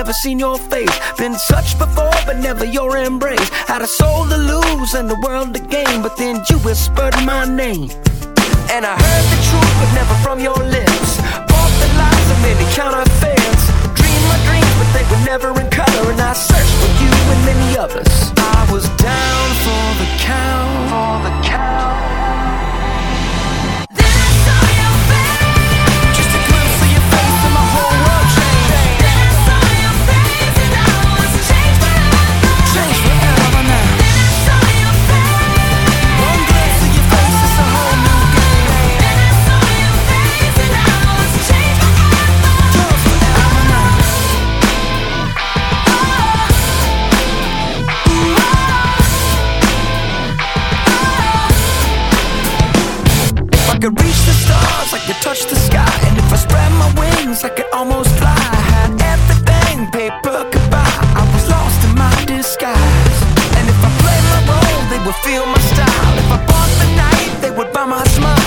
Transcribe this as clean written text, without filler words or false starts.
never seen your face. Been touched before, but never your embrace. Had a soul to lose and the world to gain, but then you whispered my name. And I heard the truth, but never from your lips. Bought the lies of many counterfeits. Dreamed my dreams, but they were never in color. And I searched for you and many others. I was down for the count. Then I saw your face. Just a glimpse of your face and my whole world changed. Then I saw your face and I was changed forever. Changed forever now. Then I saw your face. One glimpse of your face, it's a whole new game. Then I saw your face and I was changed forever. Changed forever now. If I could reach the stars, I could touch the sky. And if I spread my wings, I could almost fly. I had everything paper could buy. I was lost in my disguise. And if I played my role, they would feel my style. If I bought the night, they would buy my smile.